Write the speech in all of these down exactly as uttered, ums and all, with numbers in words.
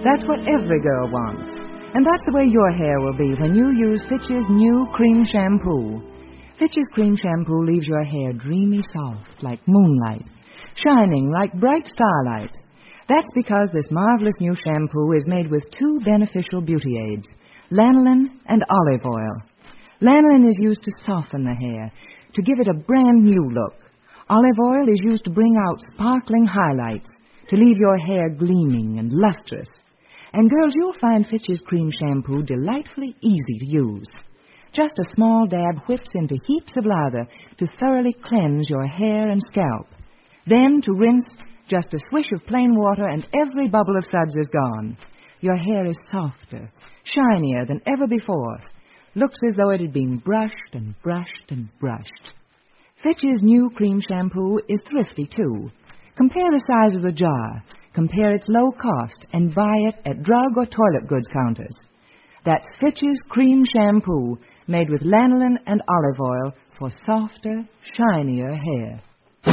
That's what every girl wants. And that's the way your hair will be when you use Fitch's new cream shampoo. Fitch's cream shampoo leaves your hair dreamy soft, like moonlight, shining like bright starlight. That's because this marvelous new shampoo is made with two beneficial beauty aids, lanolin and olive oil. Lanolin is used to soften the hair, to give it a brand new look. Olive oil is used to bring out sparkling highlights, to leave your hair gleaming and lustrous. And girls, you'll find Fitch's cream shampoo delightfully easy to use. Just a small dab whips into heaps of lather to thoroughly cleanse your hair and scalp. Then, to rinse, just a swish of plain water and every bubble of suds is gone. Your hair is softer, shinier than ever before. Looks as though it had been brushed and brushed and brushed. Fitch's new cream shampoo is thrifty, too. Compare the size of the jar, compare its low cost, and buy it at drug or toilet goods counters. That's Fitch's cream shampoo, made with lanolin and olive oil for softer, shinier hair.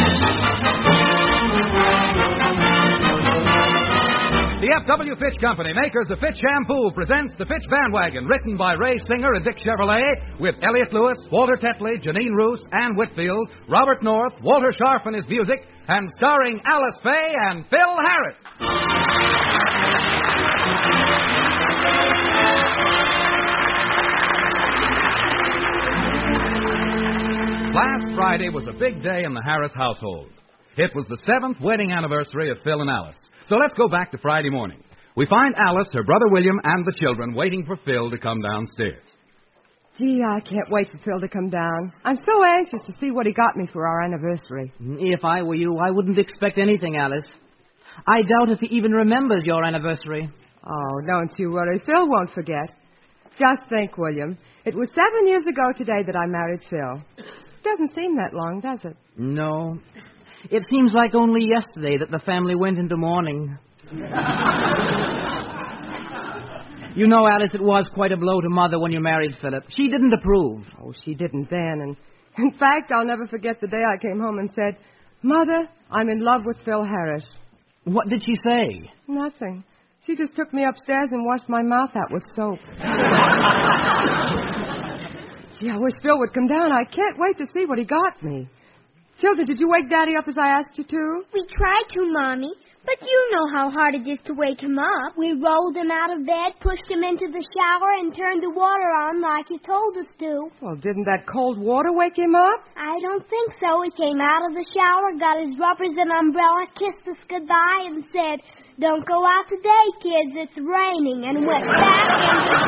The F W Fitch Company, makers of Fitch Shampoo, presents The Fitch Bandwagon, written by Ray Singer and Dick Chevrolet, with Elliot Lewis, Walter Tetley, Janine Roos, Ann Whitfield, Robert North, Walter Sharp and his music, and starring Alice Faye and Phil Harris. Last Friday was a big day in the Harris household. It was the seventh wedding anniversary of Phil and Alice. So let's go back to Friday morning. We find Alice, her brother William, and the children waiting for Phil to come downstairs. Gee, I can't wait for Phil to come down. I'm so anxious to see what he got me for our anniversary. If I were you, I wouldn't expect anything, Alice. I doubt if he even remembers your anniversary. Oh, don't you worry. Phil won't forget. Just think, William. It was seven years ago today that I married Phil. Doesn't seem that long, does it? No. It seems like only yesterday that the family went into mourning. You know, Alice, it was quite a blow to Mother when you married Philip. She didn't approve. Oh, she didn't then. And in fact, I'll never forget the day I came home and said, Mother, I'm in love with Phil Harris. What did she say? Nothing. She just took me upstairs and washed my mouth out with soap. Gee, I wish Phil would come down. I can't wait to see what he got me. Children, did you wake Daddy up as I asked you to? We tried to, Mommy. But you know how hard it is to wake him up. We rolled him out of bed, pushed him into the shower, and turned the water on like you told us to. Well, didn't that cold water wake him up? I don't think so. He came out of the shower, got his rubbers and umbrella, kissed us goodbye, and said, "Don't go out today, kids. It's raining," and went back in the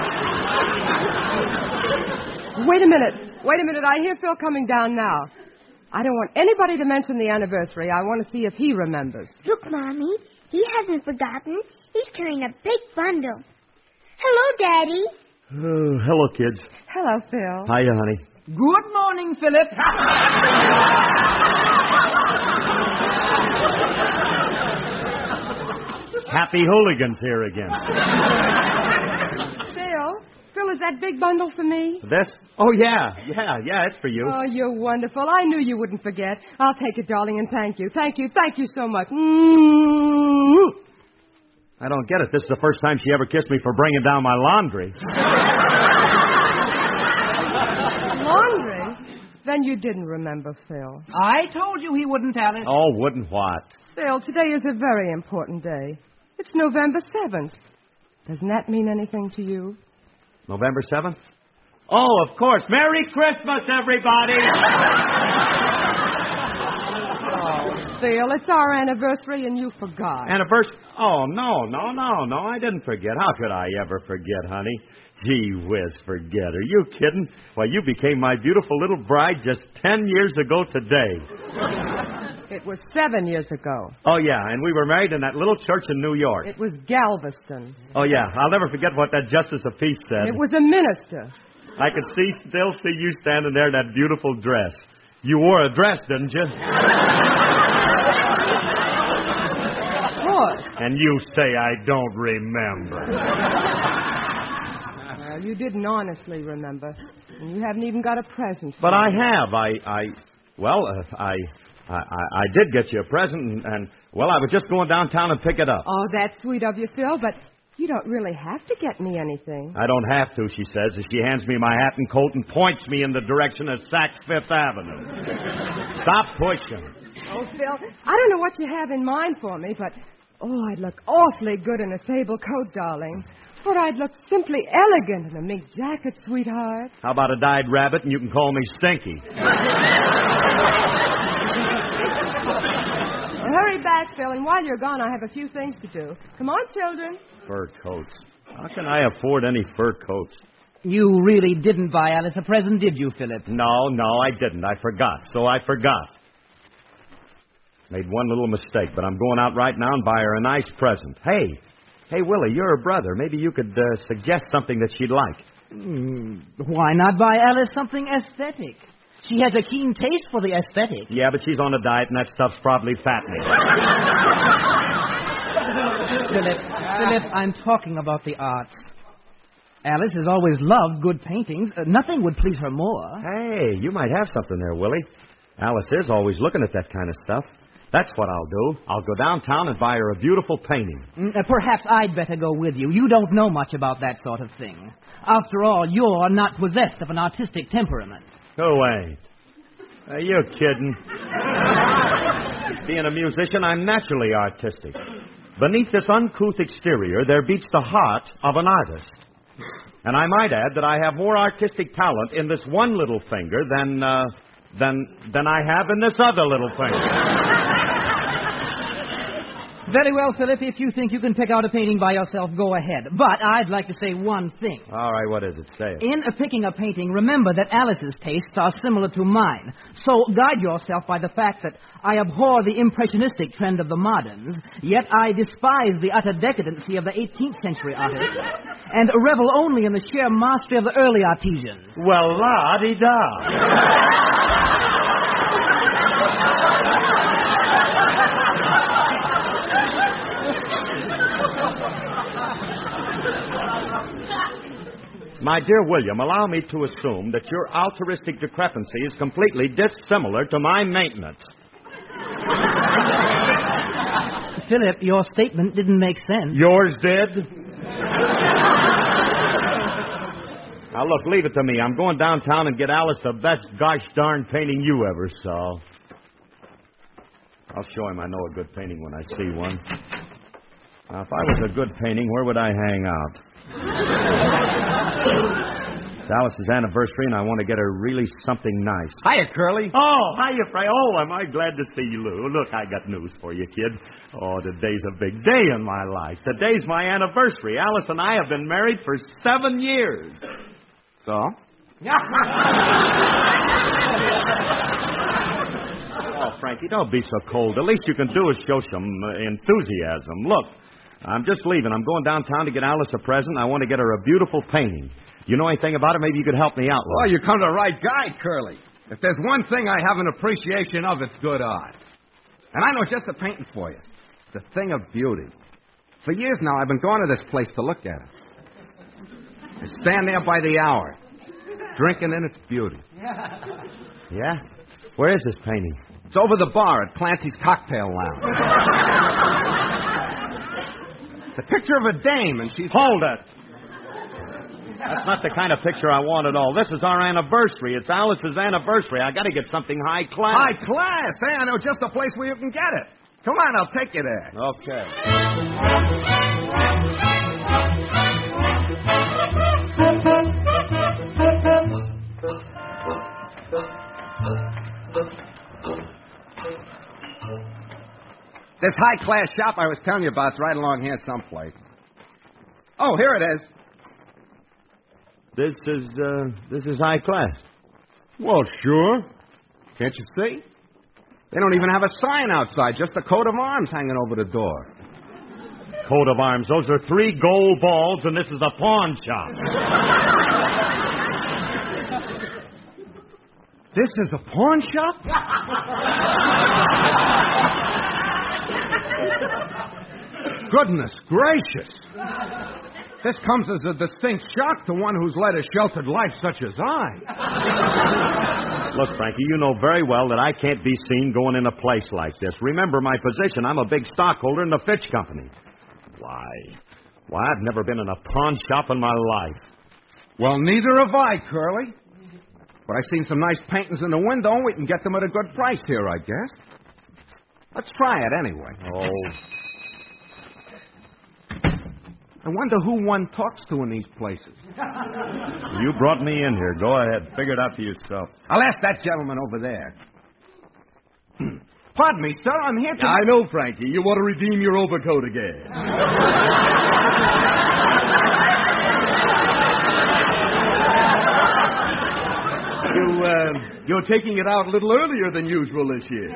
shower. Wait a minute. Wait a minute. I hear Phil coming down now. I don't want anybody to mention the anniversary. I want to see if he remembers. Look, Mommy. He hasn't forgotten. He's carrying a big bundle. Hello, Daddy. Oh, hello, kids. Hello, Phil. Hiya, honey. Good morning, Philip. Happy hooligans here again. Phil? Phil, is that big bundle for me? This? Oh, yeah. Yeah, yeah, it's for you. Oh, you're wonderful. I knew you wouldn't forget. I'll take it, darling, and thank you. Thank you. Thank you so much. Mm-hmm. I don't get it. This is the first time she ever kissed me for bringing down my laundry. Laundry? Then you didn't remember, Phil. I told you he wouldn't, Alice. Oh, wouldn't what? Phil, today is a very important day. It's November seventh. Doesn't that mean anything to you? November seventh? Oh, of course. Merry Christmas, everybody! Oh, Phil, it's our anniversary and you forgot. Anniversary? Oh, no, no, no, no. I didn't forget. How could I ever forget, honey? Gee whiz, forget. Are you kidding? Why, you became my beautiful little bride just ten years ago today. It was seven years ago. Oh, yeah, and we were married in that little church in New York. It was Galveston. Oh, yeah, I'll never forget what that justice of peace said. It was a minister. I could see, still see you standing there in that beautiful dress. You wore a dress, didn't you? Of course. And you say I don't remember. Well, you didn't honestly remember. And you haven't even got a present for But me. I have. I, I, well, uh, I... I, I, I did get you a present, and, and Well, I was just going downtown and pick it up. Oh, that's sweet of you, Phil, but you don't really have to get me anything. I don't have to, she says, as she hands me my hat and coat and points me in the direction of Saks Fifth Avenue. Stop pushing. Oh, Phil, I don't know what you have in mind for me, but, oh, I'd look awfully good in a sable coat, darling. Or I'd look simply elegant in a mink jacket, sweetheart. How about a dyed rabbit and you can call me Stinky? Well, hurry back, Phil, and while you're gone, I have a few things to do. Come on, children. Fur coats. How can I afford any fur coats? You really didn't buy Alice a present, did you, Philip? No, no, I didn't. I forgot. So I forgot. Made one little mistake, but I'm going out right now and buy her a nice present. Hey, hey, Willie, you're her brother. Maybe you could uh, suggest something that she'd like. Mm, why not buy Alice something aesthetic? She has a keen taste for the aesthetic. Yeah, but she's on a diet, and that stuff's probably fattening. Philip, Philip, I'm talking about the arts. Alice has always loved good paintings. Uh, nothing would please her more. Hey, you might have something there, Willie. Alice is always looking at that kind of stuff. That's what I'll do. I'll go downtown and buy her a beautiful painting. Mm, uh, perhaps I'd better go with you. You don't know much about that sort of thing. After all, you're not possessed of an artistic temperament. Who ain't? Are you kidding? Being a musician, I'm naturally artistic. Beneath this uncouth exterior, there beats the heart of an artist. And I might add that I have more artistic talent in this one little finger than, uh, than, than I have in this other little finger. Very well, Philip. If you think you can pick out a painting by yourself, go ahead. But I'd like to say one thing. All right, what is it? Say it. In uh, picking a painting, remember that Alice's tastes are similar to mine. So guide yourself by the fact that I abhor the impressionistic trend of the moderns, yet I despise the utter decadency of the eighteenth century artists, and revel only in the sheer mastery of the early artisans. Well, la-di-da. My dear William, allow me to assume that your altruistic discrepancy is completely dissimilar to my maintenance. Philip, your statement didn't make sense. Yours did? Now, look, leave it to me. I'm going downtown and get Alice the best gosh darn painting you ever saw. I'll show him I know a good painting when I see one. Now, if I was a good painting, where would I hang out? It's Alice's anniversary, and I want to get her really something nice. Hiya, Curly. Oh, hiya, Frank. Oh, am I glad to see you, Lou. Look, I got news for you, kid. Oh, today's a big day in my life. Today's my anniversary. Alice and I have been married for seven years. So? Oh, Frankie, don't be so cold. The least you can do is show some uh, enthusiasm. Look, I'm just leaving. I'm going downtown to get Alice a present. I want to get her a beautiful painting. You know anything about it? Maybe you could help me out, Lou. Well, you come to the right guy, Curly. If there's one thing I have an appreciation of, it's good art. And I know just the painting for you. It's a thing of beauty. For years now, I've been going to this place to look at it. I stand there by the hour, drinking in its beauty. Yeah? Where is this painting? It's over the bar at Clancy's Cocktail Lounge. The picture of a dame, and she's... Hold it! That's not the kind of picture I want at all. This is our anniversary. It's Alice's anniversary. I got to get something high class. High class? Hey, I know just a place where you can get it. Come on, I'll take you there. Okay. This high-class shop I was telling you about is right along here someplace. Oh, here it is. This is, uh, this is high class. Well, sure. Can't you see? They don't even have a sign outside, just a coat of arms hanging over the door. Coat of arms. Those are three gold balls, and this is a pawn shop. This is a pawn shop? Goodness gracious. This comes as a distinct shock to one who's led a sheltered life such as I. Look, Frankie, you know very well that I can't be seen going in a place like this. Remember my position. I'm a big stockholder in the Fitch Company. Why? Why, I've never been in a pawn shop in my life. Well, neither have I, Curly. But I've seen some nice paintings in the window, and we can get them at a good price here, I guess. Let's try it anyway. Oh. I wonder who one talks to in these places. You brought me in here. Go ahead. Figure it out for yourself. I'll ask that gentleman over there. Pardon me, sir. I'm here to... I know, Frankie. You want to redeem your overcoat again. you, uh, you're taking it out a little earlier than usual this year.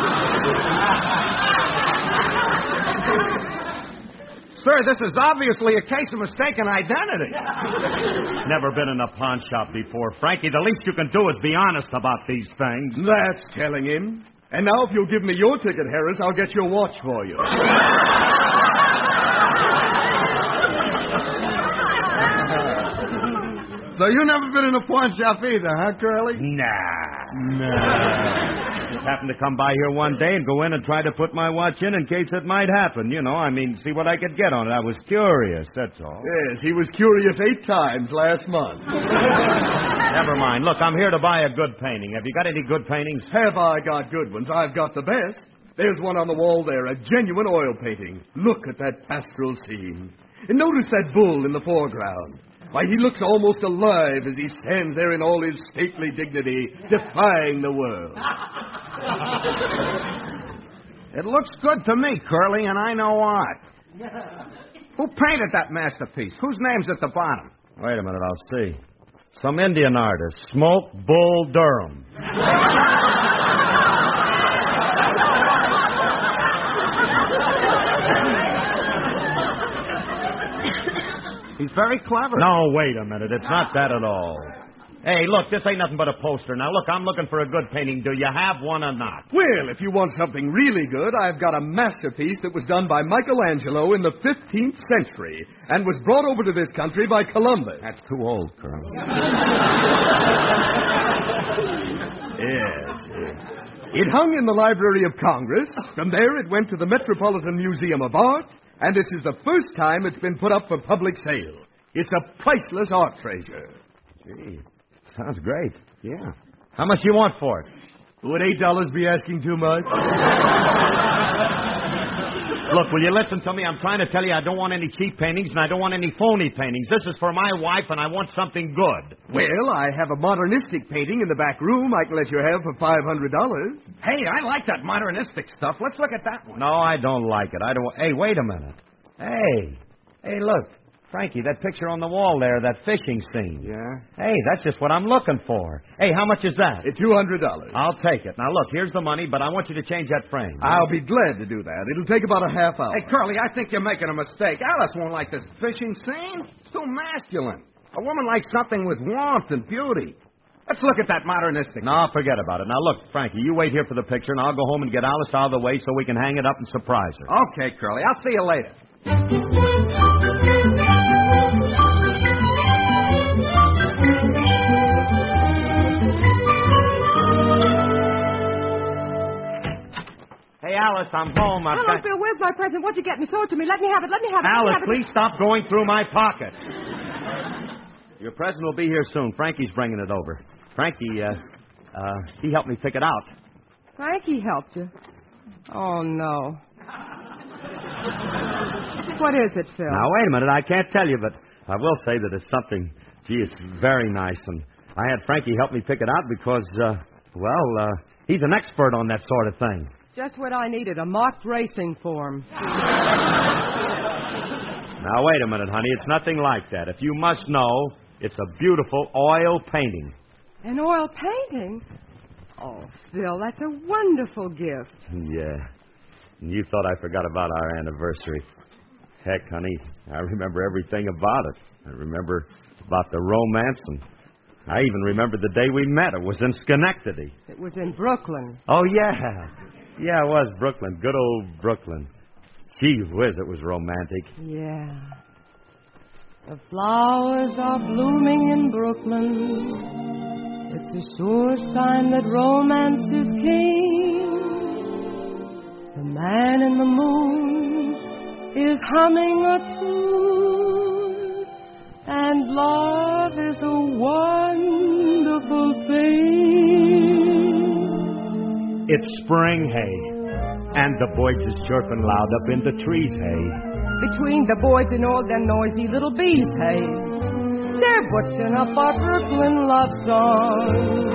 Sir, this is obviously a case of mistaken identity. Never been in a pawn shop before, Frankie. The least you can do is be honest about these things. That's telling him. And now if you'll give me your ticket, Harris, I'll get your watch for you. So you never been in a pawn shop either, huh, Curly? Nah. Nah. Just happened to come by here one day and go in and try to put my watch in in case it might happen. You know, I mean, see what I could get on it. I was curious, that's all. Yes, he was curious eight times last month. Never mind. Look, I'm here to buy a good painting. Have you got any good paintings? Have I got good ones? I've got the best. There's one on the wall there, a genuine oil painting. Look at that pastoral scene. And notice that bull in the foreground. Why, he looks almost alive as he stands there in all his stately dignity, defying the world. It looks good to me, Curly, and I know why. Who painted that masterpiece? Whose name's at the bottom? Wait a minute, I'll see. Some Indian artist, Smoke Bull Durham. He's very clever. No, wait a minute. It's not that at all. Hey, look, this ain't nothing but a poster. Now, look, I'm looking for a good painting. Do you have one or not? Well, if you want something really good, I've got a masterpiece that was done by Michelangelo in the fifteenth century and was brought over to this country by Columbus. That's too old, Colonel. Yes, yes. It hung in the Library of Congress. From there, it went to the Metropolitan Museum of Art, and this is the first time it's been put up for public sale. It's a priceless art treasure. Gee, sounds great. Yeah. How much you want for it? Would eight dollars be asking too much? Look, will you listen to me? I'm trying to tell you I don't want any cheap paintings, and I don't want any phony paintings. This is for my wife, and I want something good. Well, I have a modernistic painting in the back room I can let you have for five hundred dollars. Hey, I like that modernistic stuff. Let's look at that one. No, I don't like it. I don't. Hey, wait a minute. Hey. Hey, look. Frankie, that picture on the wall there, that fishing scene. Yeah? Hey, that's just what I'm looking for. Hey, how much is that? It's two hundred dollars. I'll take it. Now, look, here's the money, but I want you to change that frame. I'll be glad to do that. It'll take about a half hour. Hey, Curly, I think you're making a mistake. Alice won't like this fishing scene. It's too masculine. A woman likes something with warmth and beauty. Let's look at that modernistic. No, forget about it. Now, look, Frankie, you wait here for the picture, and I'll go home and get Alice out of the way so we can hang it up and surprise her. Okay, Curly. I'll see you later. Hey, Alice, I'm home. I've Hello, got... Phil. Where's my present? What'd you get me? Show it to me. Let me have it. Let me have it. Alice, Let me have please stop going through my pocket. Your present will be here soon. Frankie's bringing it over. Frankie, uh, uh, he helped me pick it out. it. Frankie helped you. Oh, no. What is it, Phil? Now, wait a minute. I can't tell you, but I will say that it's something, gee, it's very nice. And I had Frankie help me pick it out because, uh, well, uh, he's an expert on that sort of thing. Just what I needed, a marked racing form. Now, wait a minute, honey. It's nothing like that. If you must know, it's a beautiful oil painting. An oil painting? Oh, Phil, that's a wonderful gift. Yeah. And you thought I forgot about our anniversary. Heck, honey, I remember everything about it. I remember about the romance, and I even remember the day we met. It was in Schenectady. It was in Brooklyn. Oh, yeah. Yeah, it was Brooklyn. Good old Brooklyn. Gee whiz, it was romantic. Yeah. The flowers are blooming in Brooklyn. It's a sure sign that romance is king. The man in the moon is humming a tune, and love is a wonderful thing. It's spring, hey, and the birds is chirping loud up in the trees, hey. Between the boys and all them noisy little bees, hey, they're butching up our Brooklyn love song.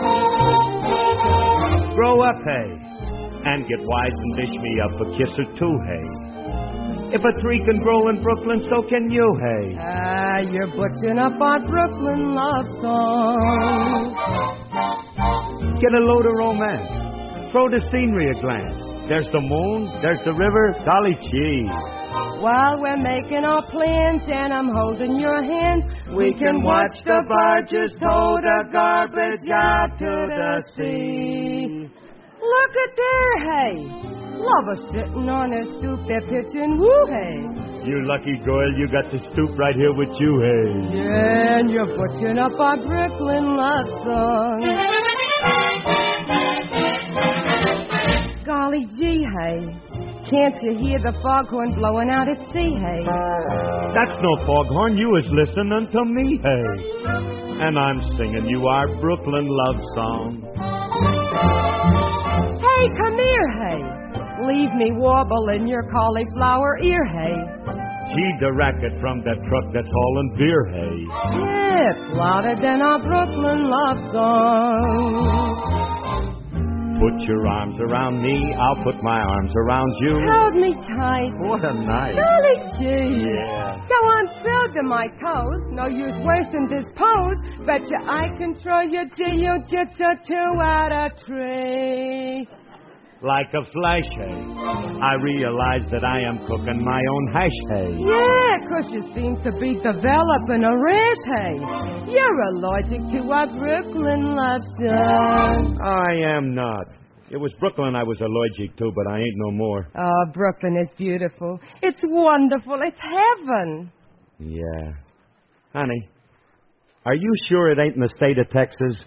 Grow up, hey, and get wise and dish me up a kiss or two, hey. If a tree can grow in Brooklyn, so can you, hey. Ah, you're butching up our Brooklyn love song. Get a load of romance. Throw the scenery a glance. There's the moon, there's the river, golly gee. While we're making our plans and I'm holding your hand, we can watch the barges tow the garbage out to the sea. Look at there, hey. Lovers sitting on their stoop, they're pitching woo, hey. You lucky girl, you got the stoop right here with you, hey. Yeah, and you're butching up our Brooklyn love song. Golly gee, hey. Can't you hear the foghorn blowing out at sea, hey? That's no foghorn. You is listening to me, hey. And I'm singing you our Brooklyn love song. Hey, come here, hey. Leave me wobble in your cauliflower ear, hey. Gee, the racket from that truck that's hauling beer, hey. Yeah, it's louder than our Brooklyn love song. Put your arms around me, I'll put my arms around you. Hold me tight. What a night. Golly gee. Yeah. Go on, fill to my toes. No use wasting this pose. Betcha I control your jiu-jitsu two out of three. Like a flash, hey. I realize that I am cooking my own hash, hey. Yeah, 'cause you seem to be developing a rash, hey. You're allergic to our Brooklyn love song. I am not. It was Brooklyn I was allergic to, but I ain't no more. Oh, Brooklyn is beautiful. It's wonderful. It's heaven. Yeah. Honey, are you sure it ain't in the state of Texas?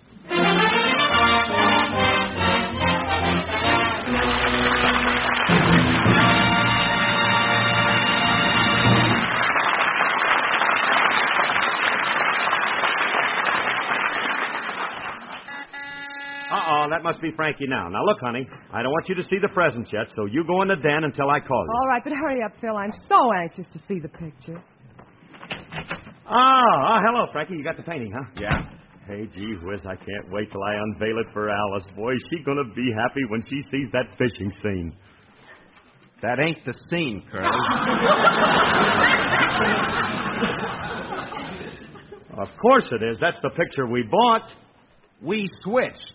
Uh-oh, that must be Frankie now. Now, look, honey, I don't want you to see the presents yet, so you go in the den until I call you. All right, but hurry up, Phil. I'm so anxious to see the picture. Ah, oh, hello, Frankie. You got the painting, huh? Yeah. Hey, gee whiz, I can't wait till I unveil it for Alice. Boy, is she going to be happy when she sees that fishing scene. That ain't the scene, Curly. Of course it is. That's the picture we bought. We switched.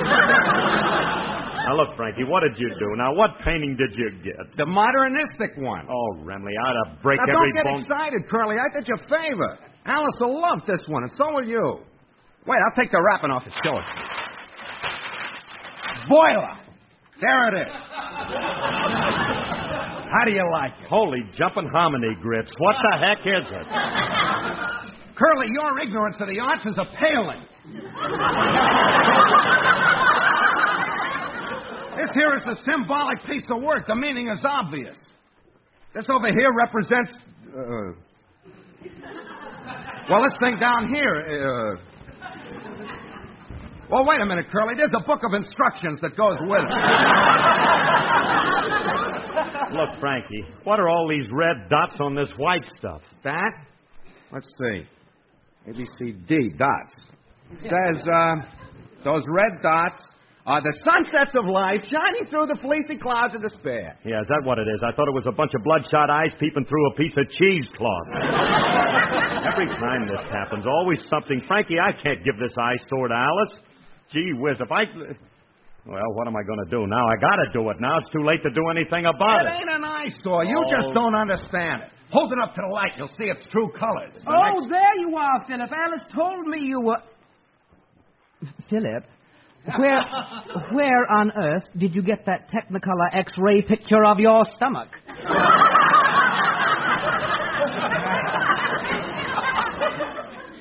Now, look, Frankie, what did you do? Now, what painting did you get? The modernistic one. Oh, Remley, I ought to break now, every don't get bone... excited, Curly. I did you a favor. Alice will love this one, and so will you. Wait, I'll take the wrapping off and show it to you. Boiler. There it is. How do you like it? Holy jumping hominy grits. What the heck is it? Curly, your ignorance of the arts is appalling. This here is a symbolic piece of work. The meaning is obvious. This over here represents... Uh, well, this thing down here... Uh, well, wait a minute, Curly. There's a book of instructions that goes with it. Look, Frankie, what are all these red dots on this white stuff? That? Let's see. A, B, C, D, dots. It says, uh, those red dots are the sunsets of life shining through the fleecy clouds of despair. Yeah, is that what it is? I thought it was a bunch of bloodshot eyes peeping through a piece of cheesecloth. Every time this happens, always something. Frankie, I can't give this eyesore to Alice. Gee whiz, if I... Well, what am I going to do now? I got to do it now. It's too late to do anything about it. It ain't an eyesore. You Oh. just don't understand it. Hold it up to the light. You'll see its true colors. The Oh, next- there you are, Philip. Alice told me you were... Philip, where, where on earth did you get that Technicolor X-ray picture of your stomach?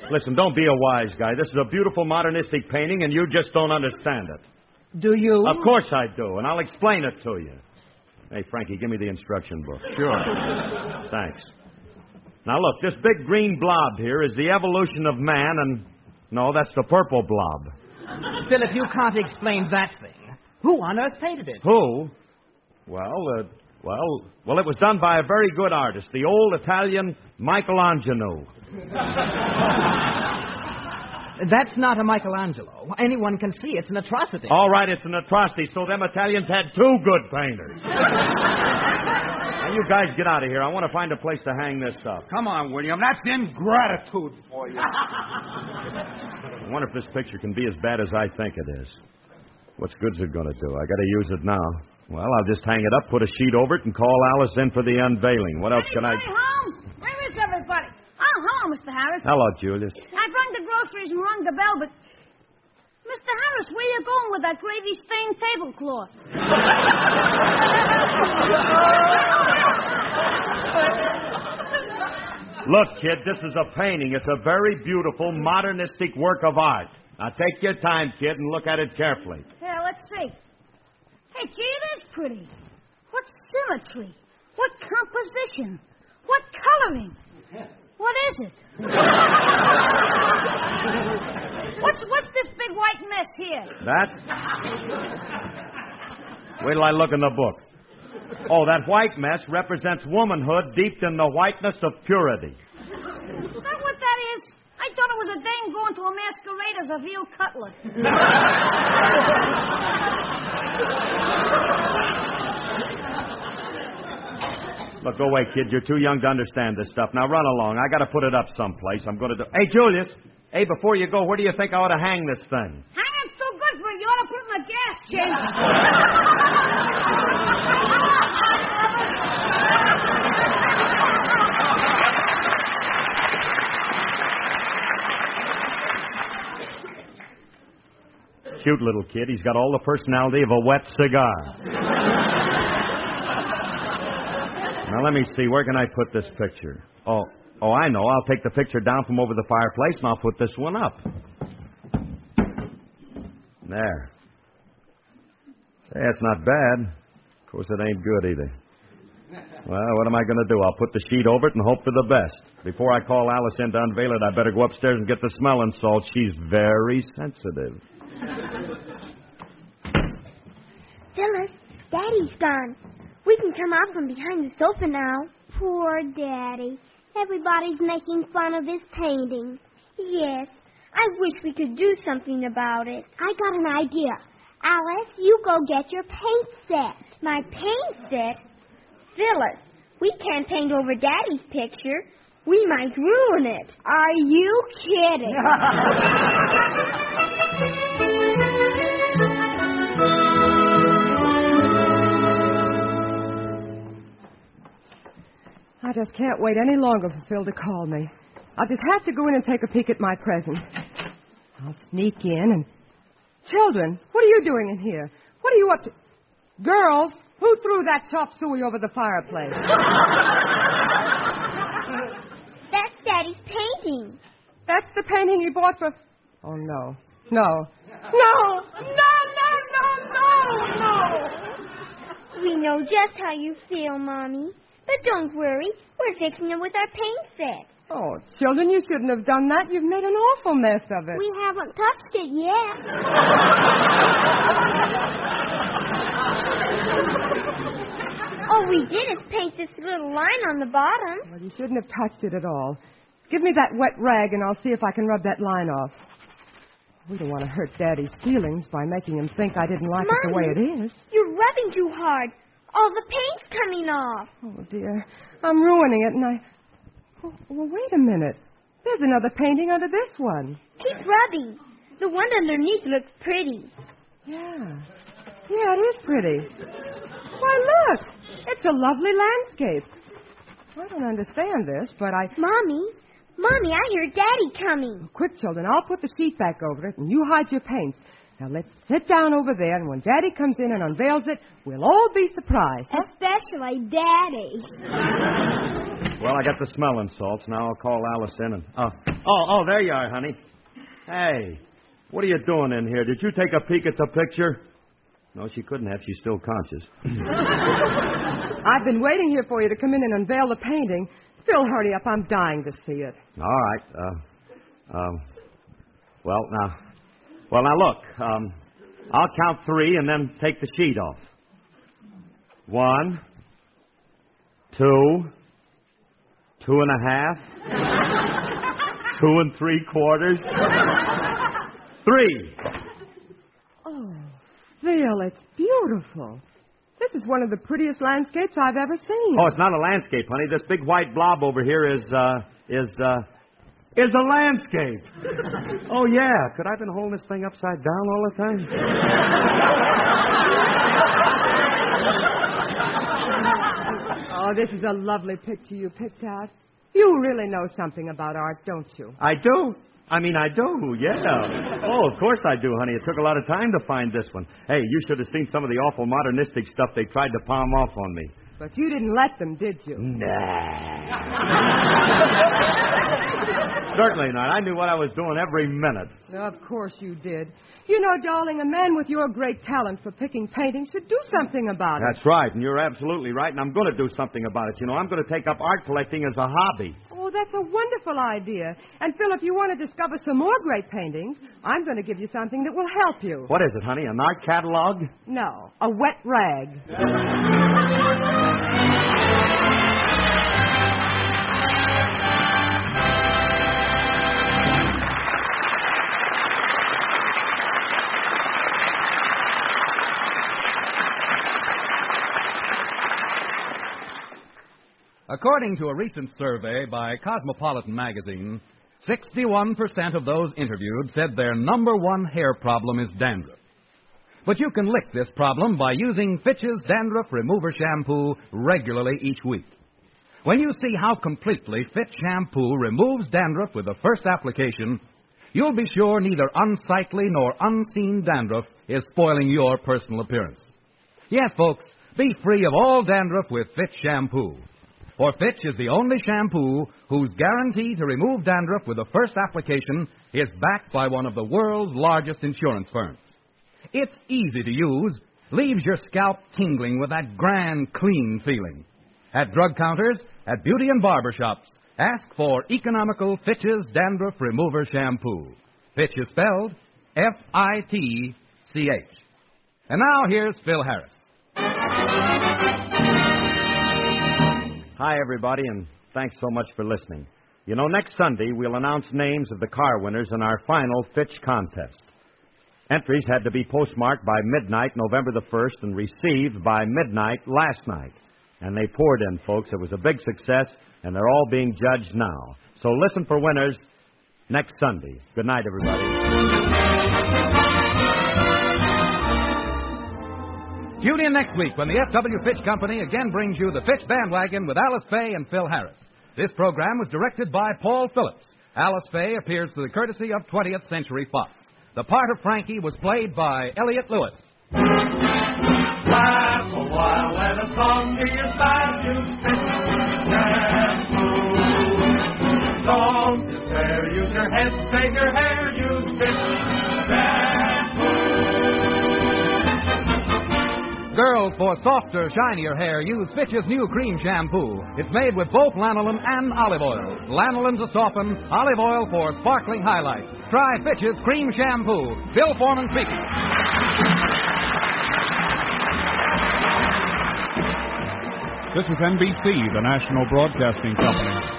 Listen, don't be a wise guy. This is a beautiful modernistic painting, and you just don't understand it. Do you? Of course I do, and I'll explain it to you. Hey, Frankie, give me the instruction book. Sure. Thanks. Now, look, this big green blob here is the evolution of man, and... No, that's the purple blob. Philip, you can't explain that thing. Who on earth painted it? Who? Well, uh, well, well, it was done by a very good artist, the old Italian Michelangelo. That's not a Michelangelo. Anyone can see it's an atrocity. All right, it's an atrocity, so them Italians had two good painters. Now, you guys get out of here. I want to find a place to hang this up. Come on, William. That's ingratitude for you. I wonder if this picture can be as bad as I think it is. What's good's it going to do? I got to use it now. Well, I'll just hang it up, put a sheet over it, and call Alice in for the unveiling. What else can I... home? Where is everybody? Oh, hello, Mister Harris. Hello, Julius. I've rung the groceries and rung the bell, but... Mister Harris, where you going with that gravy-stained tablecloth? Look, kid, this is a painting. It's a very beautiful, modernistic work of art. Now, take your time, kid, and look at it carefully. Yeah, let's see. Hey, gee, it is pretty. What symmetry? What composition? What coloring? What is it? what's what's this big white mess here? That? Wait till I look in the book. Oh, that white mess represents womanhood deep in the whiteness of purity. Is that what that is? I thought it was a dame going to a masquerade as a veal cutlet. Look, go away, kid. You're too young to understand this stuff. Now run along. I got to put it up someplace. I'm going to do... Hey, Julius. Hey, before you go, where do you think I ought to hang this thing? Hanging's too good for it. You ought to put it in a gas chamber. Cute little kid. He's got all the personality of a wet cigar. Now, let me see. Where can I put this picture? Oh, oh, I know. I'll take the picture down from over the fireplace, and I'll put this one up. There. Hey, that's not bad. Of course, it ain't good either. Well, what am I going to do? I'll put the sheet over it and hope for the best. Before I call Alice in to unveil it, I better go upstairs and get the smelling salt. She's very sensitive. Phyllis, Daddy's gone. We can come out from behind the sofa now. Poor Daddy. Everybody's making fun of his painting. Yes, I wish we could do something about it. I got an idea. Alice, you go get your paint set. My paint set? Phyllis, we can't paint over Daddy's picture. We might ruin it. Are you kidding? I just can't wait any longer for Phil to call me. I'll just have to go in and take a peek at my present. I'll sneak in and... Children, what are you doing in here? What are you up to? Girls, who threw that chop suey over the fireplace? That's Daddy's painting. That's the painting he bought for... Oh, no. No. No! No, no, no, no, no! We know just how you feel, Mommy. But don't worry. We're fixing it with our paint set. Oh, children, you shouldn't have done that. You've made an awful mess of it. We haven't touched it yet. All we did is paint this little line on the bottom. Well, you shouldn't have touched it at all. Give me that wet rag, and I'll see if I can rub that line off. We don't want to hurt Daddy's feelings by making him think I didn't like Mommy, it the way it is. You're rubbing too hard. All the paint's coming off. Oh, dear. I'm ruining it, and I... Oh, well, wait a minute. There's another painting under this one. Keep rubbing. The one underneath looks pretty. Yeah. Yeah, it is pretty. Why, look. It's a lovely landscape. I don't understand this, but I... Mommy, Mommy, I hear Daddy coming. Oh, quick, children. I'll put the sheet back over it, and you hide your paints. Now, let's sit down over there, and when Daddy comes in and unveils it, we'll all be surprised. Especially Daddy. Well, I got the smelling salts. Now I'll call Alice in and... Oh, oh, oh, there you are, honey. Hey, what are you doing in here? Did you take a peek at the picture? No, she couldn't have. She's still conscious. I've been waiting here for you to come in and unveil the painting. Phil, hurry up. I'm dying to see it. All right. Uh, um, well, now... Well, now, look. Um, I'll count three and then take the sheet off. One... Two, two and a half, two and three quarters, three. Oh, Phil, it's beautiful. This is one of the prettiest landscapes I've ever seen. Oh, it's not a landscape, honey. This big white blob over here is, uh, is, uh, is a landscape. Oh, yeah. Could I have been holding this thing upside down all the time? Oh, this is a lovely picture you picked out. You really know something about art, don't you? I do. I mean, I do, yeah. Oh, of course I do, honey. It took a lot of time to find this one. Hey, you should have seen some of the awful modernistic stuff they tried to palm off on me. But you didn't let them, did you? Nah. Certainly not. I knew what I was doing every minute. Of course you did. You know, darling, a man with your great talent for picking paintings should do something about it. That's right, and you're absolutely right, and I'm going to do something about it. You know, I'm going to take up art collecting as a hobby. Oh, that's a wonderful idea. And, Phil, if you want to discover some more great paintings, I'm going to give you something that will help you. What is it, honey, an art catalog? No, a wet rag. According to a recent survey by Cosmopolitan magazine, sixty-one percent of those interviewed said their number one hair problem is dandruff. But you can lick this problem by using Fitch's Dandruff Remover Shampoo regularly each week. When you see how completely Fitch Shampoo removes dandruff with the first application, you'll be sure neither unsightly nor unseen dandruff is spoiling your personal appearance. Yes, folks, be free of all dandruff with Fitch Shampoo. For Fitch is the only shampoo whose guarantee to remove dandruff with the first application is backed by one of the world's largest insurance firms. It's easy to use, leaves your scalp tingling with that grand, clean feeling. At drug counters, at beauty and barber shops, ask for economical Fitch's Dandruff Remover Shampoo. Fitch is spelled F I T C H. And now here's Phil Harris. Hi, everybody, and thanks so much for listening. You know, next Sunday, we'll announce names of the car winners in our final Fitch contest. Entries had to be postmarked by midnight, November the first, and received by midnight last night. And they poured in, folks. It was a big success, and they're all being judged now. So listen for winners next Sunday. Good night, everybody. Tune in next week when the F W Fitch Company again brings you the Fitch Bandwagon with Alice Faye and Phil Harris. This program was directed by Paul Phillips. Alice Faye appears to the courtesy of twentieth Century Fox. The part of Frankie was played by Elliott Lewis. Laugh a while and a song to your side you spit. Don't despair, use your head, save your hair, you spit. Girls, for softer, shinier hair, use Fitch's new cream shampoo. It's made with both lanolin and olive oil. Lanolin to soften, olive oil for sparkling highlights. Try Fitch's cream shampoo. Bill Foreman speaking. This is N B C, the national broadcasting company.